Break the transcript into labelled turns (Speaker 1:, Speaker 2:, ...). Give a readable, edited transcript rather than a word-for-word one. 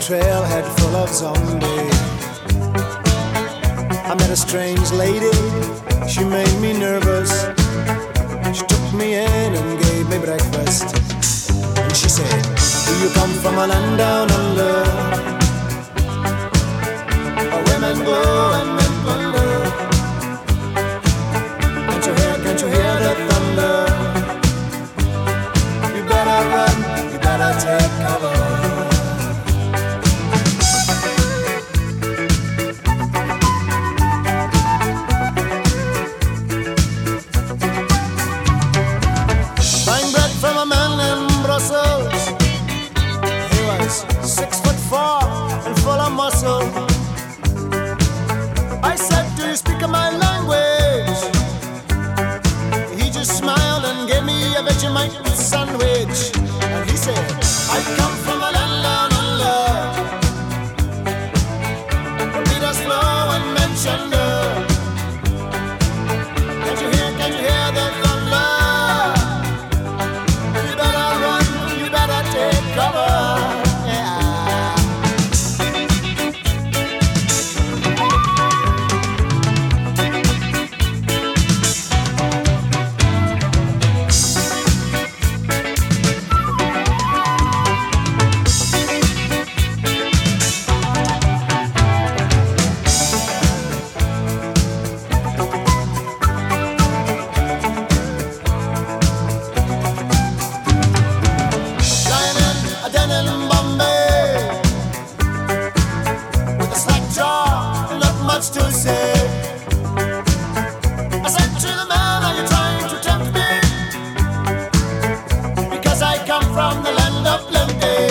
Speaker 1: trailhead full of zombies. I met a strange lady, she made me nervous. She took me in and gave me breakfast. And she said, do you come from a land down under, where women go and men plunder? Can't you hear the thunder? You better run, you better take cover. He was 6'4" and full of muscle. I said, do you speak my language? He just smiled and gave me a Vegemite sandwich. And he said, I come from a land down under, where Peter's flow and Manchester. Can't you hear the thunder? Cover, yeah. To say, I said to the man, are you trying to tempt me? Because I come from the land of plenty.